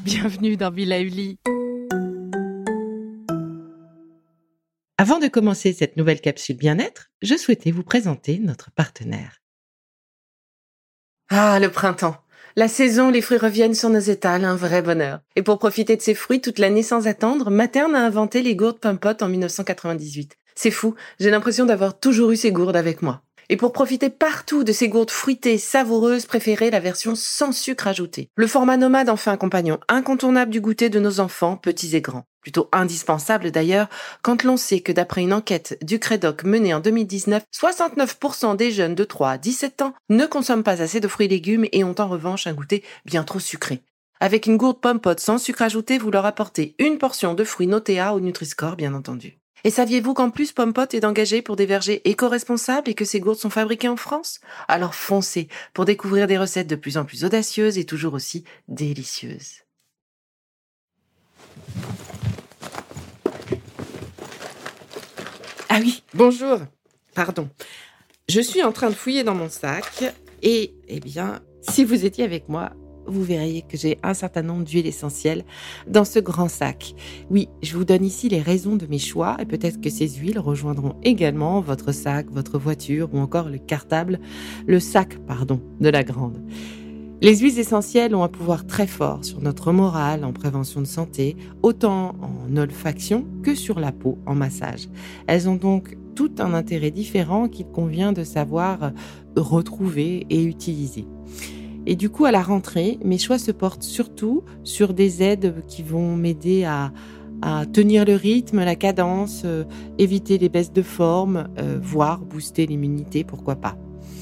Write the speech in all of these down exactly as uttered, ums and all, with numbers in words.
bienvenue dans Villa Uli. Avant de commencer cette nouvelle capsule bien-être, je souhaitais vous présenter notre partenaire. Ah, le printemps. La saison où les fruits reviennent sur nos étals, un vrai bonheur. Et pour profiter de ces fruits toute l'année sans attendre, Materne a inventé les gourdes Pump-Pot en dix-neuf cent quatre-vingt-dix-huit. C'est fou, j'ai l'impression d'avoir toujours eu ces gourdes avec moi. Et pour profiter partout de ces gourdes fruitées, savoureuses, préférez la version sans sucre ajouté. Le format nomade en fait un compagnon incontournable du goûter de nos enfants, petits et grands. Plutôt indispensable d'ailleurs, quand l'on sait que d'après une enquête du Crédoc menée en deux mille dix-neuf, soixante-neuf pour cent des jeunes de trois à dix-sept ans ne consomment pas assez de fruits et légumes et ont en revanche un goûter bien trop sucré. Avec une gourde Pump-Pot sans sucre ajouté, vous leur apportez une portion de fruits notés A au Nutri-Score, bien entendu. Et saviez-vous qu'en plus Pump-Pot est engagé pour des vergers éco-responsables et que ces gourdes sont fabriquées en France ? Alors foncez pour découvrir des recettes de plus en plus audacieuses et toujours aussi délicieuses. Ah oui, bonjour, pardon. Je suis en train de fouiller dans mon sac et, eh bien, si vous étiez avec moi, vous verriez que j'ai un certain nombre d'huiles essentielles dans ce grand sac. Oui, je vous donne ici les raisons de mes choix et peut-être que ces huiles rejoindront également votre sac, votre voiture ou encore le cartable, le sac, pardon, de la grande. Les huiles essentielles ont un pouvoir très fort sur notre morale en prévention de santé, autant en olfaction que sur la peau en massage. Elles ont donc tout un intérêt différent qu'il convient de savoir retrouver et utiliser. Et du coup, à la rentrée, mes choix se portent surtout sur des aides qui vont m'aider à, à tenir le rythme, la cadence, euh, éviter les baisses de forme, euh, voire booster l'immunité, pourquoi pas.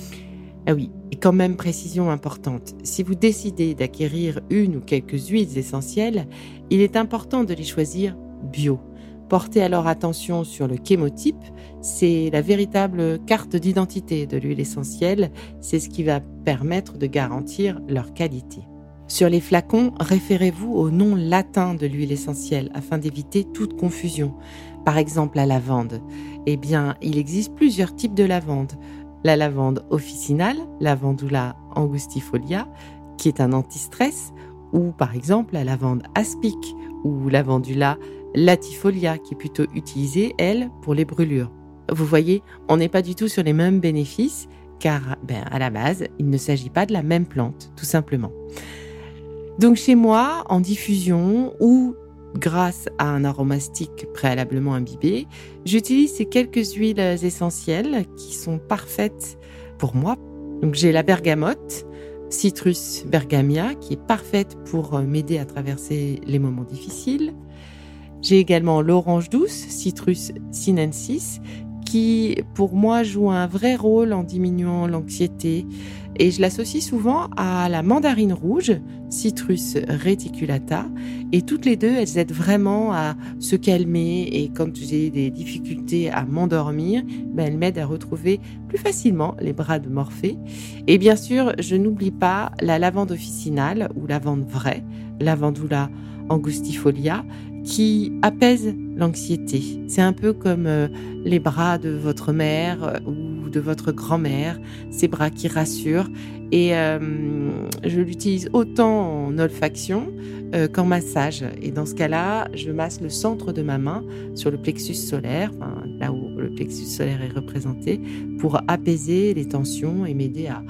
Ah oui, et quand même précision importante, si vous décidez d'acquérir une ou quelques huiles essentielles, il est important de les choisir bio. Portez alors attention sur le chémotype, c'est la véritable carte d'identité de l'huile essentielle, c'est ce qui va permettre de garantir leur qualité. Sur les flacons, référez-vous au nom latin de l'huile essentielle afin d'éviter toute confusion. Par exemple, la lavande. Eh bien, il existe plusieurs types de lavande. La lavande officinale, Lavandula angustifolia, qui est un anti-stress, ou par exemple la lavande aspic ou Lavandula latifolia, qui est plutôt utilisée, elle, pour les brûlures. Vous voyez, on n'est pas du tout sur les mêmes bénéfices, car ben, à la base, il ne s'agit pas de la même plante, tout simplement. Donc chez moi, en diffusion ou grâce à un aromastique préalablement imbibé, j'utilise ces quelques huiles essentielles qui sont parfaites pour moi. Donc j'ai la bergamote, Citrus bergamia, qui est parfaite pour m'aider à traverser les moments difficiles. J'ai également l'orange douce, Citrus sinensis, qui pour moi joue un vrai rôle en diminuant l'anxiété. Et je l'associe souvent à la mandarine rouge, Citrus reticulata. Et toutes les deux, elles aident vraiment à se calmer. Et quand j'ai des difficultés à m'endormir, ben elles m'aident à retrouver plus facilement les bras de Morphée. Et bien sûr, je n'oublie pas la lavande officinale ou lavande vraie, Lavandula angustifolia, qui apaise l'anxiété. C'est un peu comme euh, les bras de votre mère euh, ou de votre grand-mère, ces bras qui rassurent. Et euh, je l'utilise autant en olfaction euh, qu'en massage. Et dans ce cas-là, je masse le centre de ma main sur le plexus solaire, enfin, là où le plexus solaire est représenté, pour apaiser les tensions et m'aider à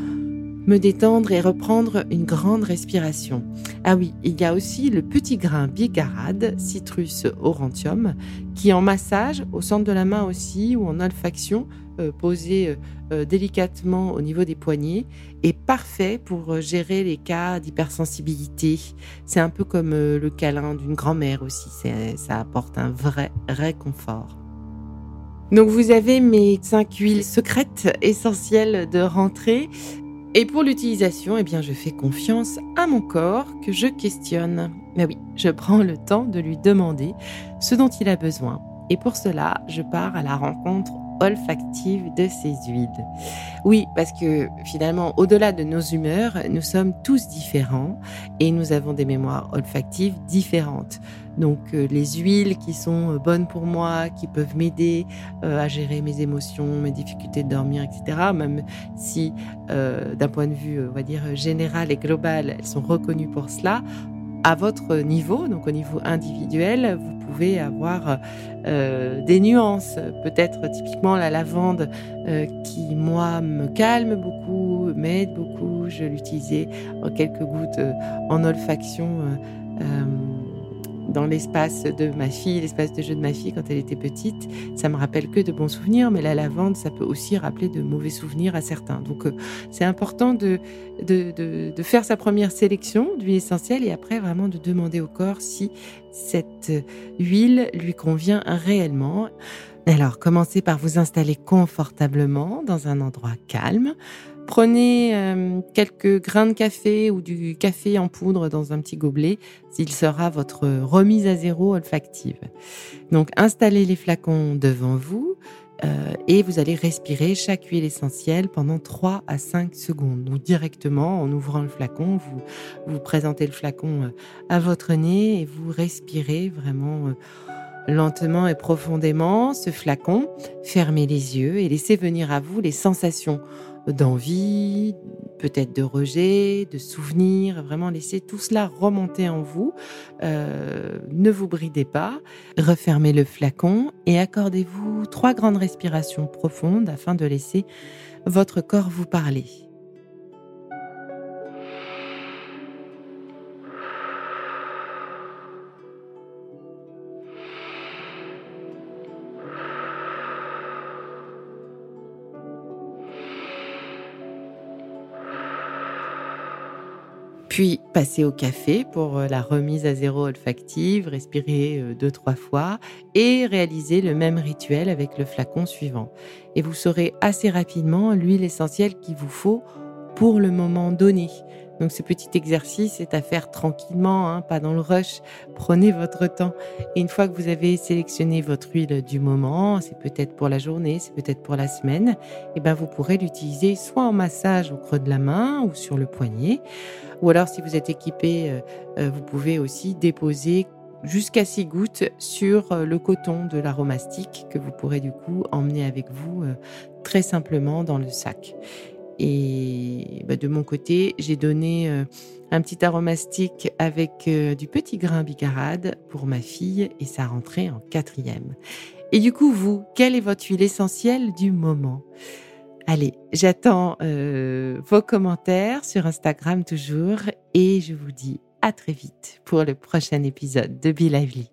me détendre et reprendre une grande respiration. Ah oui, il y a aussi le petit grain bigarade, Citrus aurantium, qui en massage, au centre de la main aussi, ou en olfaction, euh, posé euh, délicatement au niveau des poignets, est parfait pour gérer les cas d'hypersensibilité. C'est un peu comme euh, le câlin d'une grand-mère aussi, c'est, ça apporte un vrai réconfort. Donc vous avez mes cinq huiles secrètes essentielles de rentrée. Et pour l'utilisation, eh bien, je fais confiance à mon corps que je questionne. Mais oui, je prends le temps de lui demander ce dont il a besoin. Et pour cela, je pars à la rencontre olfactive de ces huiles. Oui, parce que finalement, au-delà de nos humeurs, nous sommes tous différents et nous avons des mémoires olfactives différentes. Donc euh, les huiles qui sont bonnes pour moi, qui peuvent m'aider euh, à gérer mes émotions, mes difficultés de dormir, et cetera. Même si euh, d'un point de vue, on va dire, général et global, elles sont reconnues pour cela, à votre niveau, donc au niveau individuel, vous pouvez avoir euh, des nuances. Peut-être typiquement la lavande euh, qui, moi, me calme beaucoup, m'aide beaucoup. Je l'utilisais en quelques gouttes euh, en olfaction euh, euh, dans l'espace de ma fille, l'espace de jeu de ma fille quand elle était petite. Ça me rappelle que de bons souvenirs, mais la lavande, ça peut aussi rappeler de mauvais souvenirs à certains. Donc, euh, c'est important de, de, de, de faire sa première sélection d'huile essentielle et après vraiment de demander au corps si cette huile lui convient réellement. Alors, commencez par vous installer confortablement dans un endroit calme. Prenez euh, quelques grains de café ou du café en poudre dans un petit gobelet. Il sera votre remise à zéro olfactive. Donc, installez les flacons devant vous euh, et vous allez respirer chaque huile essentielle pendant trois à cinq secondes. Donc, directement, en ouvrant le flacon, vous, vous présentez le flacon à votre nez et vous respirez vraiment euh, lentement et profondément ce flacon. Fermez les yeux et laissez venir à vous les sensations d'envie, peut-être de rejet, de souvenir, vraiment laissez tout cela remonter en vous. Euh, ne vous bridez pas, refermez le flacon et accordez-vous trois grandes respirations profondes afin de laisser votre corps vous parler. Puis, passez au café pour la remise à zéro olfactive, respirez deux, trois fois et réalisez le même rituel avec le flacon suivant. Et vous saurez assez rapidement l'huile essentielle qu'il vous faut pour le moment donné. Donc, ce petit exercice est à faire tranquillement, hein, pas dans le rush. Prenez votre temps. Et une fois que vous avez sélectionné votre huile du moment, c'est peut-être pour la journée, c'est peut-être pour la semaine, et ben vous pourrez l'utiliser soit en massage au creux de la main ou sur le poignet. Ou alors, si vous êtes équipé, euh, vous pouvez aussi déposer jusqu'à six gouttes sur le coton de l'aromastique que vous pourrez du coup emmener avec vous euh, très simplement dans le sac. Et bah, de mon côté, j'ai donné euh, un petit aromastique avec euh, du petit grain bigarade pour ma fille et ça rentrait en quatrième. Et du coup, vous, quelle est votre huile essentielle du moment ? Allez, j'attends euh, vos commentaires sur Instagram toujours et je vous dis à très vite pour le prochain épisode de Be Lively.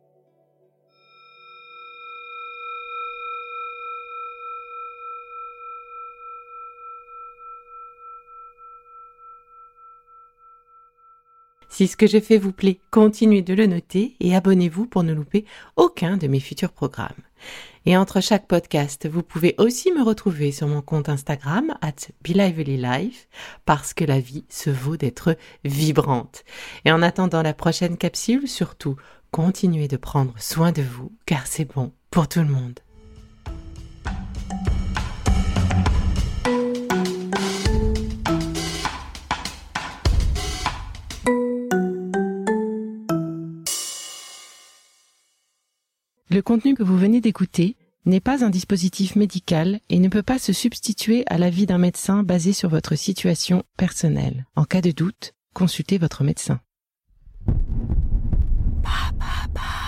Si ce que je fais vous plaît, continuez de le noter et abonnez-vous pour ne louper aucun de mes futurs programmes. Et entre chaque podcast, vous pouvez aussi me retrouver sur mon compte Instagram arobase be lively life parce que la vie se vaut d'être vibrante. Et en attendant la prochaine capsule, surtout, continuez de prendre soin de vous car c'est bon pour tout le monde. Le contenu que vous venez d'écouter n'est pas un dispositif médical et ne peut pas se substituer à l'avis d'un médecin basé sur votre situation personnelle. En cas de doute, consultez votre médecin. Ba, ba, ba.